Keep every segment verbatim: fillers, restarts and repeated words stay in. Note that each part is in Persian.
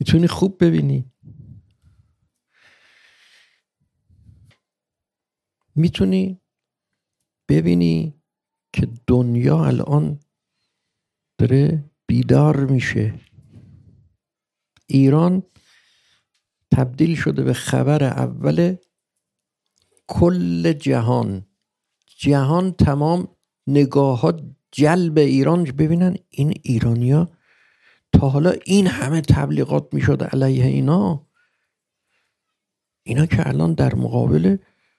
میتونی خوب ببینی، میتونی ببینی که دنیا الان داره بیدار میشه. ایران تبدیل شده به خبر اول کل جهان. جهان تمام نگاه ها جلب ایران ببینن این ایرانیا تا حالا این همه تبلیغات میشد علیه اینا، اینا که الان در مقابل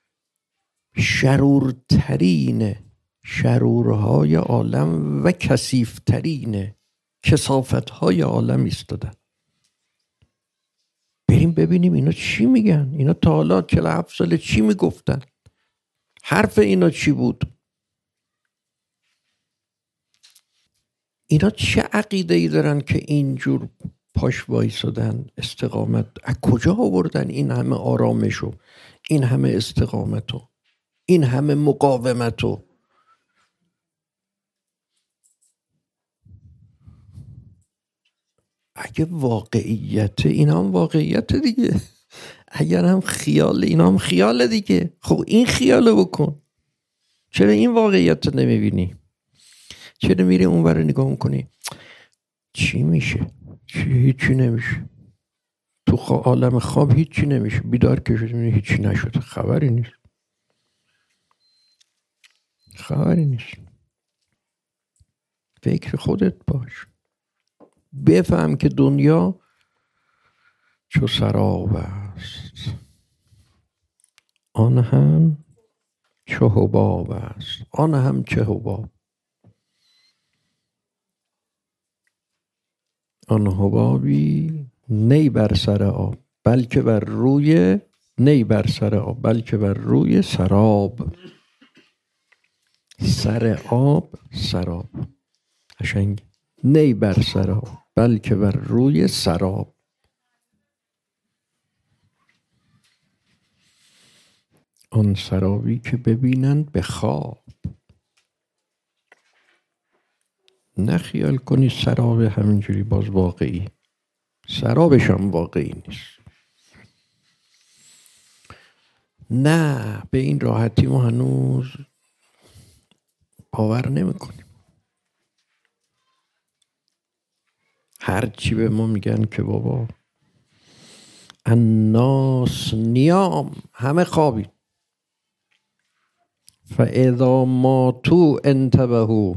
شرورترین شرورهای عالم و کثیفترین کثافتهای عالم ایستادن. بریم ببینیم اینا چی میگن. اینا تا حالا چهل و هفت ساله چی میگفتن؟ حرف اینا چی بود؟ اینا چه عقیده ای دارن که اینجور پاش وایسادن؟ استقامت از کجا آوردن این همه آرامشو، این همه استقامتو، این همه مقاومتو؟ اگه واقعیت، اینا هم واقعیت دیگه. اگر هم خیال، اینا هم خیال دیگه. خب این خیالو بکن. چرا این واقعیت رو نمیبینی؟ چرا میری اون ور نگاه میکنی چی میشه؟ چی؟ هیچی نمیشه. تو عالم خواب هیچی نمیشه. بیدار که شدی هیچی نشده. خبری نیست. خبری نیست. فکر خودت باش. بفهم که دنیا چو سراب است، آن هم چو حباب است. آن هم چه حباب؟ آن حبابی نی بر سر آب، بلکه بر روی نی بر سر آب، بلکه بر روی سراب. سر آب سراب. قشنگ. نی بر سر آب، بلکه بر روی سراب. آن سرابی که ببینند به خواب. نه خیال کنی سراب همینجوری باز واقعی. سرابش هم واقعی نیست. نه به این راحتی ما هنوز باور نمی کنیم. هر چی به ما میگن که بابا الناس نیام، همه خوابید، فاذا ماتوا انتبهوا،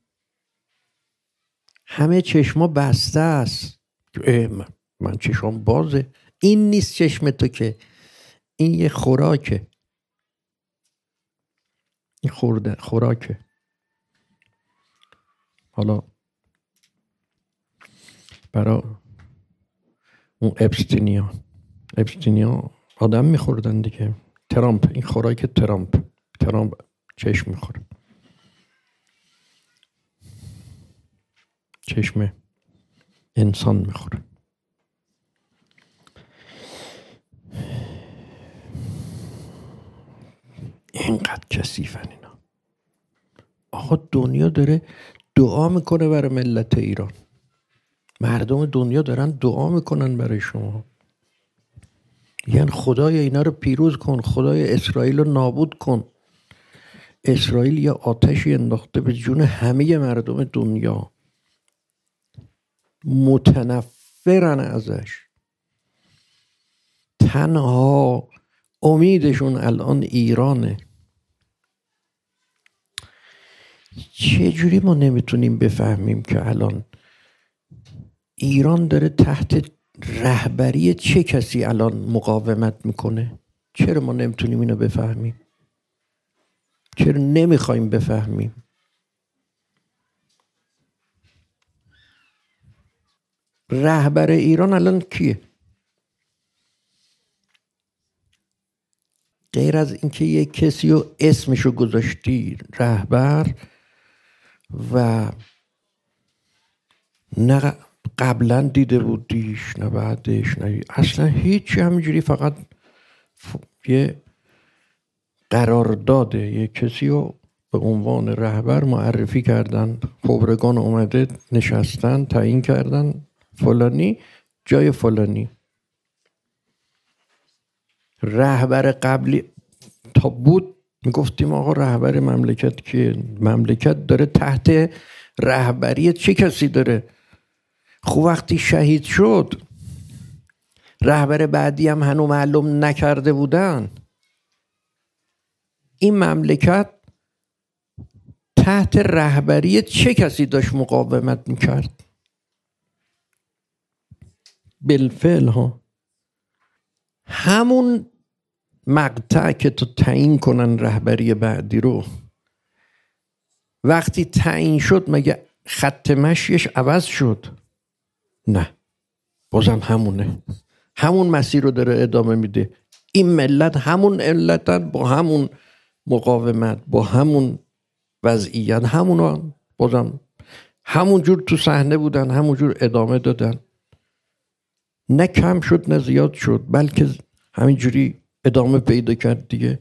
همه چشما بسته است. من, من چشم بازه. این نیست چشم تو که، این یه خوراکه. این خورده خوراکه. حالا برای اون اپستینیا اپستینیا آدم میخوردن دیگه. ترامپ، این خوراک ترامپ. ترامپ چشم میخوره. چشم انسان میخوره. اینقدر کثیفن اینا. آقا دنیا داره دعا میکنه برای ملت ایران. مردم دنیا دارن دعا میکنن برای شما. یعنی خدای اینا رو پیروز کن، خدای اسرائیل رو نابود کن. اسرائیل یه آتشی انداخته به جون همه مردم دنیا، متنفرن ازش. تنها امیدشون الان ایرانه. چه جوری ما نمیتونیم بفهمیم که الان ایران داره تحت رهبری چه کسی الان مقاومت میکنه؟ چرا ما نمیتونیم اینو بفهمیم؟ چرا نمیخوایم بفهمیم؟ رهبر ایران الان کیه؟ غیر از اینکه یک کسی رو اسمشو گذاشتی رهبر و نه قبلا دیده بودیش نه بعدش، نه اصلا هیچ، همینجوری فقط یه قرارداده. یه کسی رو به عنوان رهبر معرفی کردن، خبرگان اومده نشستن تعیین کردن فلانی جای فلانی. رهبر قبلی تا بود میگفتیم آقا رهبر مملکت که مملکت داره تحت رهبری چه کسی داره. خب وقتی شهید شد رهبر بعدی هم هنوز معلوم نکرده بودن، این مملکت تحت رهبری چه کسی داشت مقاومت میکرد؟ بالفعل ها همون مقطع که تو تعیین کنن رهبری بعدی رو، وقتی تعیین شد مگه خط مشیش عوض شد؟ نه، بازم همونه، همون مسیر رو داره ادامه میده. این ملت همون علتن، با همون مقاومت، با همون وضعیت، همون بازم همون جور تو صحنه بودن، همون جور ادامه دادن. نه کم شد نه زیاد شد، بلکه همینجوری ادامه پیدا کرد دیگه.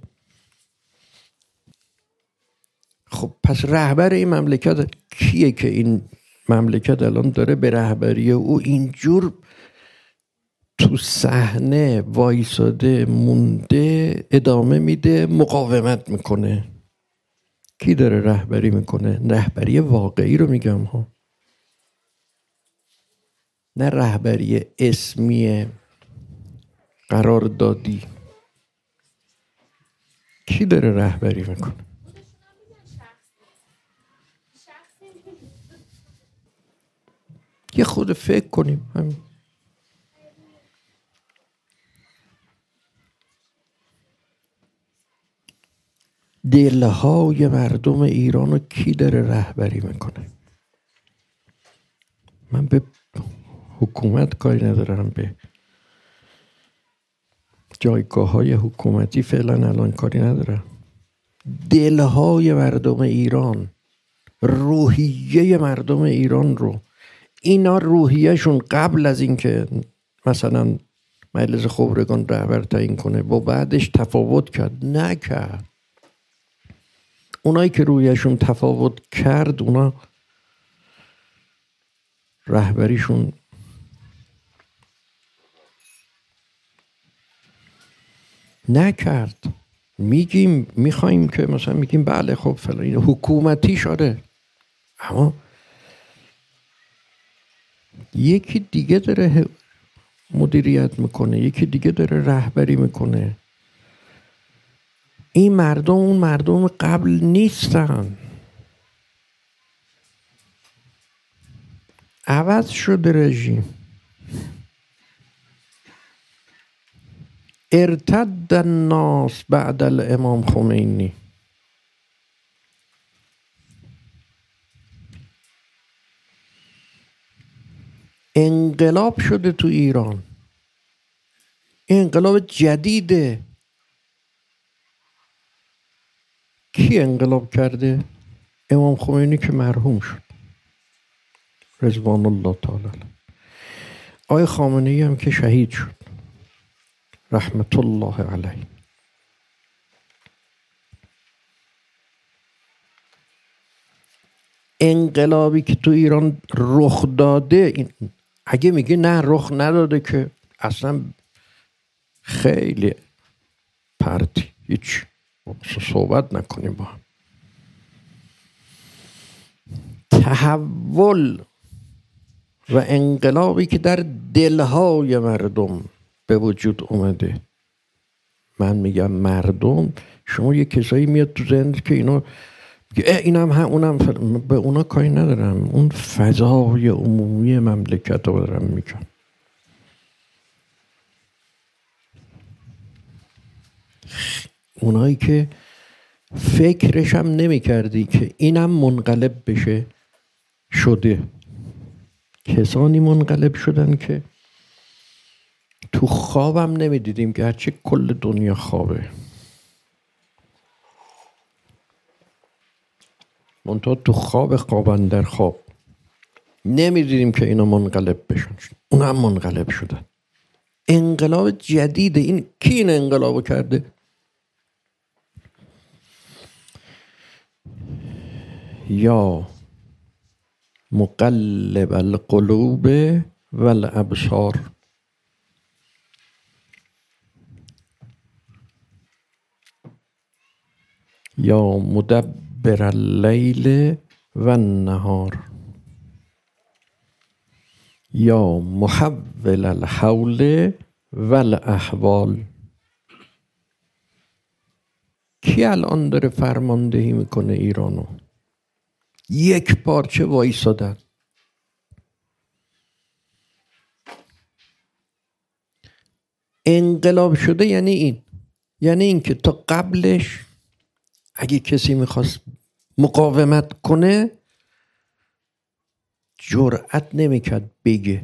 خب پس رهبر این مملکت کیه که این مملکت الان داره به رهبری او اینجور تو صحنه وایساده مونده ادامه میده، مقاومت میکنه؟ کی داره رهبری میکنه؟ رهبری واقعی رو میگم ها، نه رهبری اسمی قراردادی. کی داره رهبری میکنه؟ یه خود فکر کنیم همین. دلهای مردم ایران رو کی داره رهبری میکنه؟ من به حکومت کاری ندارم، به جایگاه های حکومتی فعلا الان کاری ندارم. دلهای مردم ایران، روحیه مردم ایران رو، اینا روحیهشون قبل از اینکه مثلا مجلس خبرگان رهبر تعیین کنه با بعدش تفاوت کرد؟ نکرد. اونایی که روحیهشون تفاوت کرد اونا رهبریشون نکرد. میگیم میخوایم که مثلا میگیم بله خب فلان این حکومتی شده، اما یکی دیگه داره مدیریت میکنه، یکی دیگه داره رهبری میکنه. این مردم اون مردم قبل نیستن، عوض شده رژیم. ارتد الناس بعد الامام خمینی. انقلاب شده تو ایران، انقلاب جدیده. کی انقلاب کرده؟ امام خمینی که مرحوم شد رضوان الله تعالی. آقای خامنه‌ای هم که شهید شد رحمت الله علیه. انقلابی که تو ایران رخ داده، اگه میگه نه رخ نداده که اصلا خیلی پرتی، هیچ صحبت نکنیم با هم. تحول و انقلابی که در دلهای مردم به وجود اومده. من میگم مردم، شما یه کسایی میاد تو ذهنت که اینا اینم هم اونم هم، به اونا کاری ندارم، اون فضای عمومی مملکت رو دارم میگم. اونایی که فکرش هم نمی کردی که اینم منقلب بشه شده. کسانی منقلب شدن که تو خوابم نمی دیدیم، که هرچه کل دنیا خوابه، منتها تو خواب خوابن در خواب نمی دیدیم که اینا منقلب بشن، اونا هم منقلب شدن. انقلاب جدیده. این کی این انقلابو کرده؟ یا مقلب القلوب والابصار یا مدبر اللیل و النهار یا محول الحول و الاحوال. کی الان داره فرماندهی میکنه ایرانو؟ یک پارچه وایسادن. انقلاب شده یعنی این، یعنی این که تا قبلش اگه کسی میخواست مقاومت کنه جرأت نمیکرد بگه.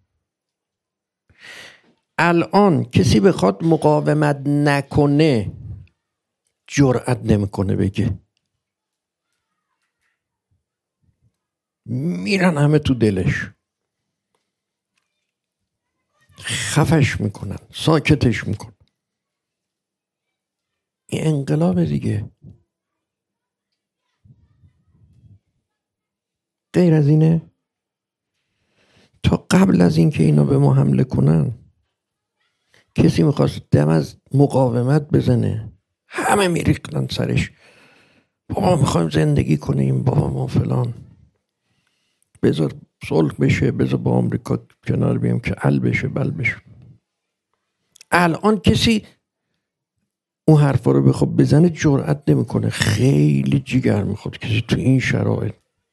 الان کسی بخواد مقاومت نکنه جرأت نمیکنه بگه. میرن همه تو دلش، خفش میکنن، ساکتش میکنن. این انقلاب دیگه، غیر از اینه؟ تا قبل از اینکه اینا به ما حمله کنن کسی میخواست دم از مقاومت بزنه همه میریختن سرش. بابا میخوایم زندگی کنیم، بابا ما فلان، بذار صلح بشه، بذار با آمریکا کنار بیام که ال بشه بل بشه. الان کسی اون حرفا رو بخواد بزنه جرأت نمیکنه. خیلی جیگر میخواد کسی تو این شرایط.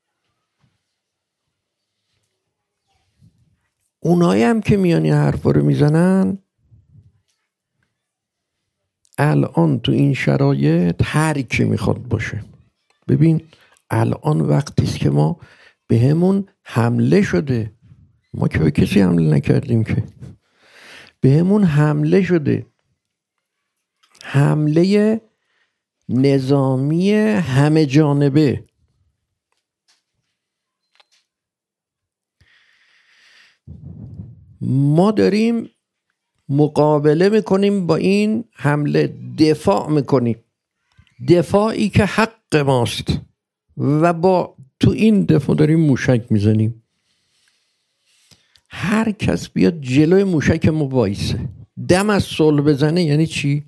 اونایی هم که میان این حرفا رو میزنن الان تو این شرایط هر کی میخواد باشه. ببین الان وقتی است که ما به همون حمله شده، ما که به کسی حمله نکردیم، که به همون حمله شده، حمله نظامی همه جانبه. ما داریم مقابله میکنیم با این حمله، دفاع میکنیم، دفاعی که حق ماست، و با تو این دفاع داریم موشک میزنیم. هر کس بیاد جلوی موشک ما وایسه دم از صلح بزنه یعنی چی؟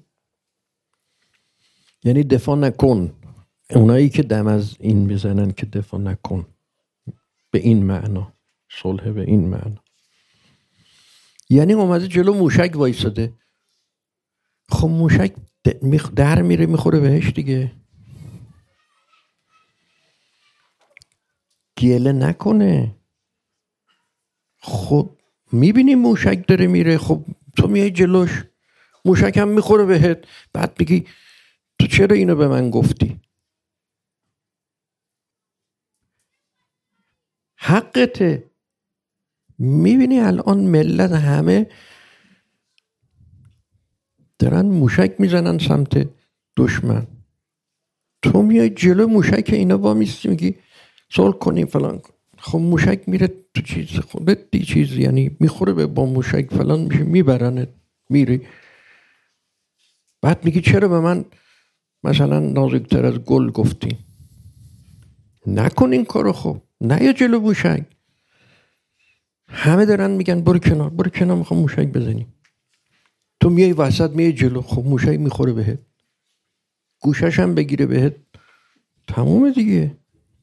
یعنی دفاع نکن. اونایی که دم از این بزنن که دفاع نکن، به این معنا صلح، به این معنا یعنی اومده جلو موشک وایساده. خب موشک در میره میخوره بهش دیگه. گله نکنه. خب میبینی موشک داره میره، خب تو میای جلوش، موشک هم میخوره بهت، بعد میگی تو چرا اینو به من گفتی؟ حقته. میبینی الان ملت همه دارن موشک میزنن سمت دشمن، تو میای جلو موشک اینا با میستی میگی صلح کنیم فلان. خب موشک میره تو چیز خودت دی چیز، یعنی میخوره به با موشک فلان میشه، میبرنت میری. بعد میگی چرا به من مثلا نازکتر از گل گفتی؟ نکن این کارو. خب نه یا جلو موشک. همه دارن میگن برو کنار برو کنار میخوام موشک بزنی، تو میای وسط میای جلو. خب موشک میخوره بهت، گوشش هم بگیره بهت، تمومه دیگه.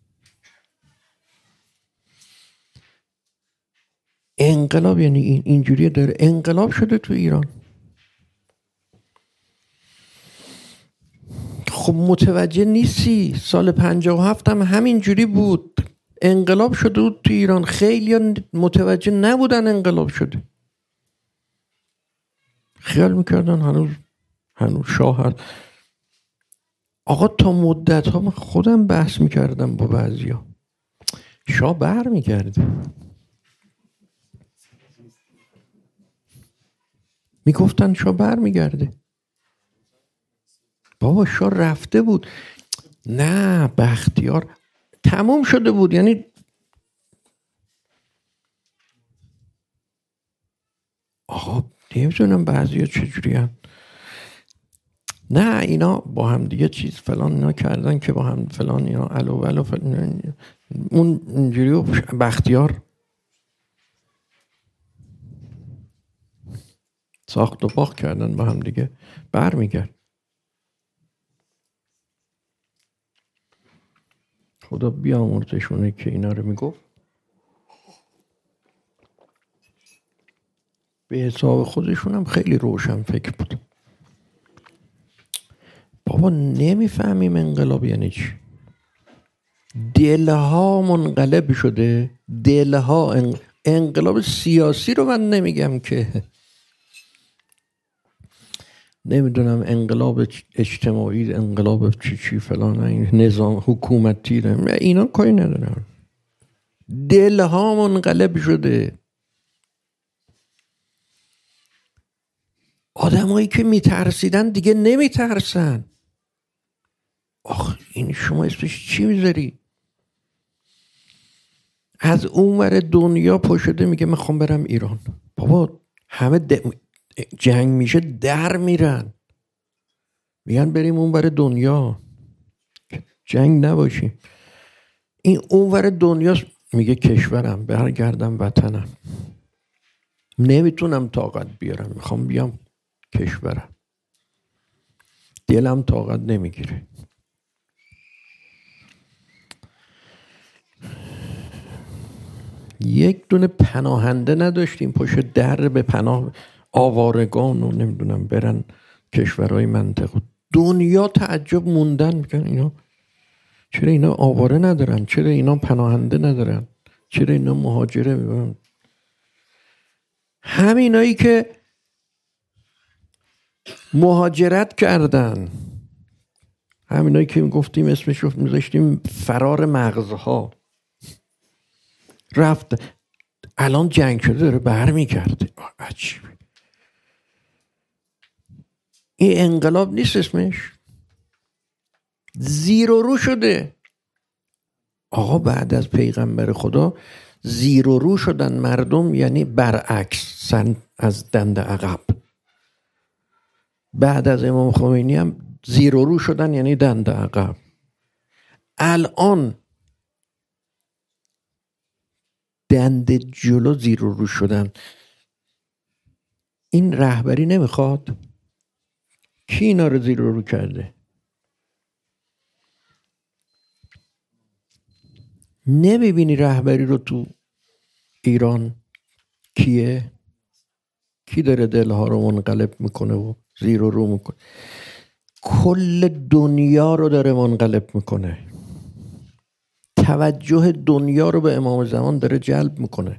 انقلاب یعنی این اینجوریه. داره انقلاب شده تو ایران. خب متوجه نیستی؟ سال پنجاه و هفت هم همین جوری بود، انقلاب شده بود تو ایران. خیلی متوجه نبودن انقلاب شده، خیال میکردن هنوز هنوز شاه هست. آقا تا مدت ها من خودم بحث میکردم با بعضی ها، شاه بر میگرده. میگفتن شاه بر میگرده. بابا شاه رفته بود. نه بختیار تموم شده بود. یعنی آقا نمیدونم بعضی ها چجوری هم. نه اینا با هم دیگه چیز فلان اینا کردن که با هم فلان اینا الو ولو فلان. اون اینجوری بختیار ساخت و باخت کردن با هم دیگه، بر میگرد. خدا بیامرزشونه که اینا رو میگفت. به حساب خودشون هم خیلی روشن فکر بود. بابا نمیفهمیم انقلاب یعنی چی. دلها منقلب شده، دلها انقلاب سیاسی رو من نمیگم که، نمیدونم انقلاب اجتماعی، انقلاب چی چی فلان، این نظام حکومتی رو اینا کاری ندارم. دلها منقلب شده. آدمایی که میترسیدن دیگه نمیترسن. آخ این شما اسمش چی میذاری؟ از اونور دنیا پشده میگه میخوام برم ایران. بابا همه جنگ میشه در میرن، میگن بریم اونور دنیا جنگ نباشی. این اونور دنیا میگه کشورم، برگردم وطنم، نمیتونم طاقت بیارم، میخوام بیام کشورم، دلم طاقت نمیگیره. یک دونه پناهنده نداشتیم پشت در به پناه آوارگان و نمیدونم برن کشورهای منطقه. دنیا تعجب موندن، میگن اینا چرا اینا آواره ندارن، چرا اینا پناهنده ندارن، چرا اینا مهاجره میبرن. همینایی که مهاجرت کردن، همینایی که گفتیم اسمش رو میذاشتیم فرار مغزها، رفت الان جنگ شده داره برمیگرده. عجیبه. این انقلاب نیست اسمش، زیر و رو شده. آقا بعد از پیغمبر خدا زیر و رو شدن مردم، یعنی برعکس، سن از دنده عقب. بعد از امام خمینی هم زیر و رو شدن یعنی دنده عقب. الان دنده جلو زیر و رو شدن. این رهبری نمیخواد؟ کی اینا رو زیر و رو کرده؟ نمیبینی رهبری رو تو ایران کیه؟ کی داره دلها رو منقلب میکنه و زیر و رو میکنه؟ کل دنیا رو داره منقلب میکنه. توجه دنیا رو به امام زمان داره جلب میکنه.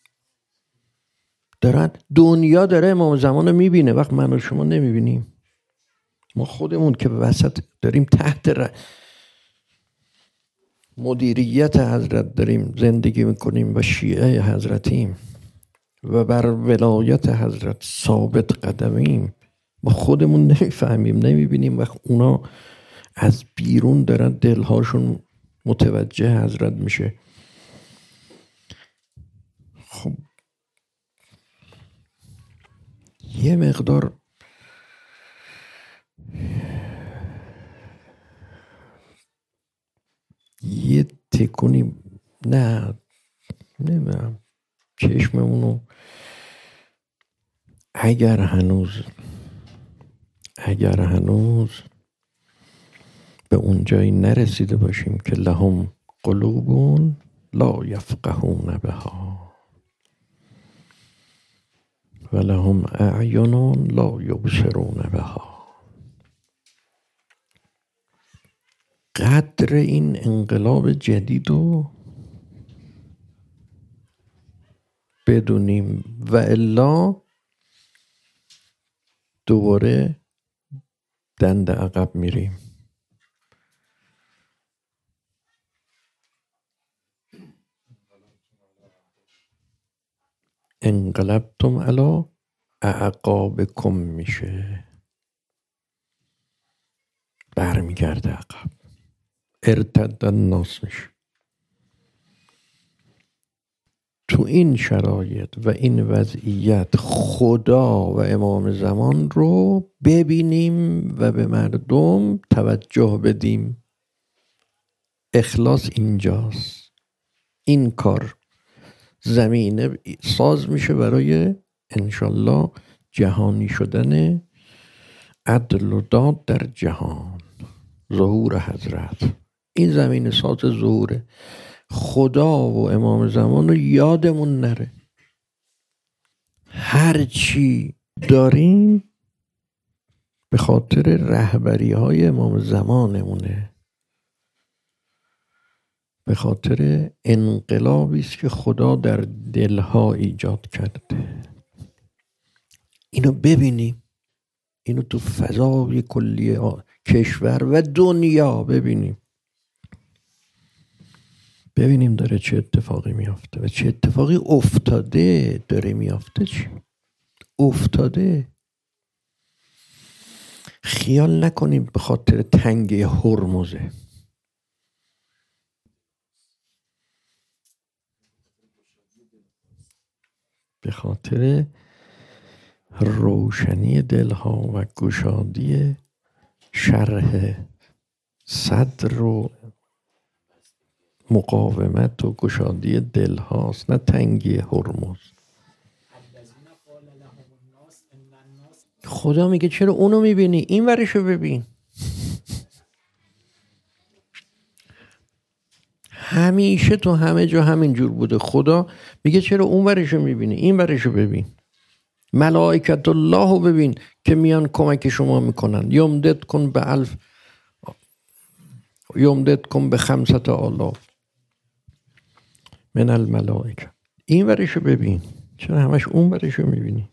دارن دنیا داره امام زمان رو میبینه، وقت من و شما نمیبینیم. ما خودمون که وسط داریم تحت ر... مدیریت حضرت داریم زندگی میکنیم و شیعه حضرتیم و بر ولایت حضرت ثابت قدمیم، ما خودمون نمیفهمیم، نمیبینیم. وقت اونا از بیرون دارن دلهاشون متوجه حضرت میشه. خب یه مقدار یه تکونی نه نمیدونم چشممونو اگر هنوز اگر هنوز به اون جایی نرسیده باشیم که لهم قلوبون لا یفقهون بها و لهم اعین لا یبصرون بها، قدر این انقلاب جدید رو بدونیم و الا دوباره دنده عقب میریم. انقلبتم علی اعقابکم میشه، برمیگرده عقب، ارتد الناس میشه. تو این شرایط و این وضعیت خدا و امام زمان رو ببینیم و به مردم توجه بدیم. اخلاص اینجاست. این کار زمینه ساز میشه برای انشالله جهانی شدن عدل و داد در جهان، ظهور حضرت. این زمین ساز ظهوره. خدا و امام زمان رو یادمون نره. هر چی داریم به خاطر رهبری های امام زمانمونه، به خاطر انقلابی است که خدا در دلها ایجاد کرده. اینو ببینیم، اینو تو فضای کلی کشور و دنیا ببینیم، ببینیم داره چه اتفاقی میافته و چه اتفاقی افتاده داره میافته. چی افتاده؟ خیال نکنیم به خاطر تنگه هرمزه. به خاطر روشنی دلها و گشادی شرح صدر و مقاومت و گشادی دل هاست، نه تنگی هرمز. خدا میگه چرا اونو میبینی؟ این ورشو ببین. همیشه تو همه جا همین جور بوده. خدا میگه چرا اون ورشو میبینی؟ این ورشو ببین. ملائکت الله رو ببین که میان کمک شما میکنن. یمدد کن به الف، یمدد کن به خمسط آلاف من الملائکه. این ورشو ببین، چرا همش اون ورشو میبینی؟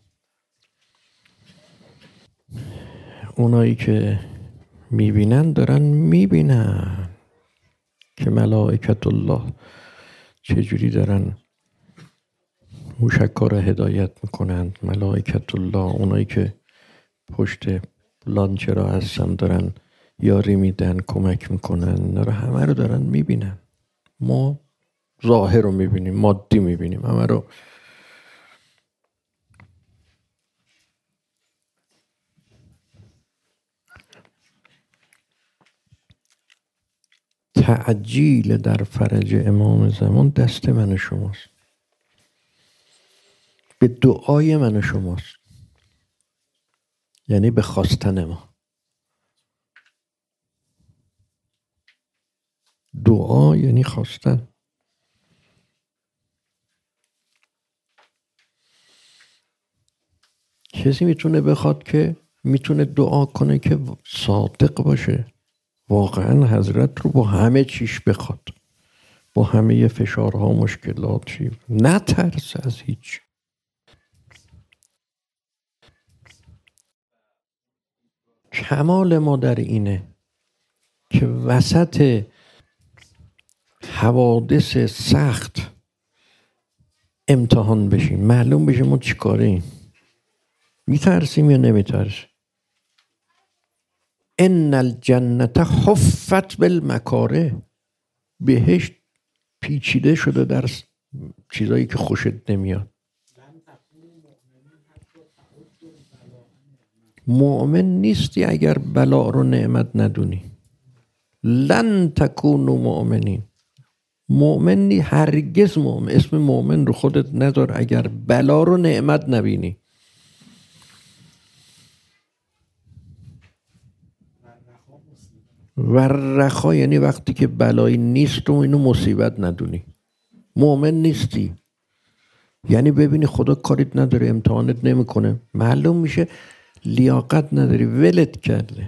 اونایی که میبینن دارن میبینن که ملائکت الله چجوری دارن موشک‌ها را هدایت میکنند. ملائکت الله، اونایی که پشت لانچرها هستن دارن یاری میدن، کمک میکنن، اینا رو همه رو دارن میبینن. ما ظاهر رو میبینیم، مادی میبینیم همه رو. تعجیل در فرج امام زمان دست من و شماست، به دعای من و شماست، یعنی به خواستن ما. دعا یعنی خواستن. کسی میتونه بخواد که میتونه دعا کنه که صادق باشه، واقعا حضرت رو با همه چیش بخواد، با همه فشارها مشکلات چی، نه ترس از هیچ. کمال ما در اینه که وسط حوادث سخت امتحان بشیم، معلوم بشه ما چی کاره ایم، میترسیم یا نمیترسیم. ان الجنت حفت بالمکاره، بهشت پیچیده شده در چیزایی که خوشت نمیاد. مؤمن نیستی اگر بلا رو نعمت ندونی. لن تکونوا مؤمنین. مؤمن نی، هرگز مؤمن. اسم مؤمن رو خودت ندار اگر بلا رو نعمت نبینی. و رخا یعنی وقتی که بلایی نیست و اینو مصیبت ندونی. مؤمن نیستی یعنی ببینی خدا کاریت نداره، امتحانت نمیکنه، معلوم میشه لیاقت نداری، ولت کرده.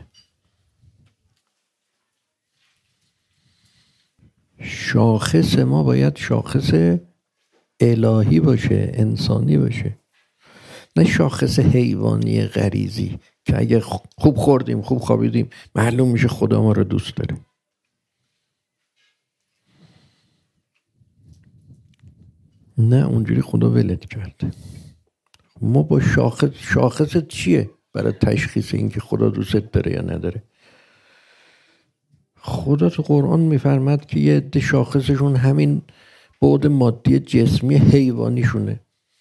شاخص ما باید شاخص الهی باشه، انسانی باشه، نه شاخص حیوانی غریزی که اگه خوب خوردیم خوب خوابیدیم معلوم میشه خدا ما رو دوست داره. نه، اونجوری خدا ولت کرده. ما با شاخص، شاخص چیه برای تشخیص این که خدا دوست داره یا نداره؟ خدا تو قرآن میفرماد که یه عده شاخصشون همین بعد مادی جسمی حیوانیشونه.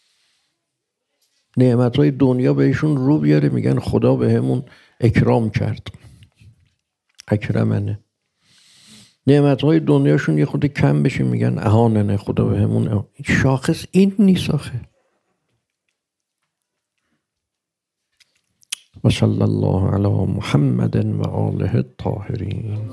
نعمتهای دنیا بهشون رو بیاره میگن خدا به همون اکرام کرد، اکرمنه. نعمتهای دنیاشون یه خود کم بشه میگن اهاننه، خدا به همون. شاخص این نیست آخه. و صلی الله علی محمد و آله الطاهرین.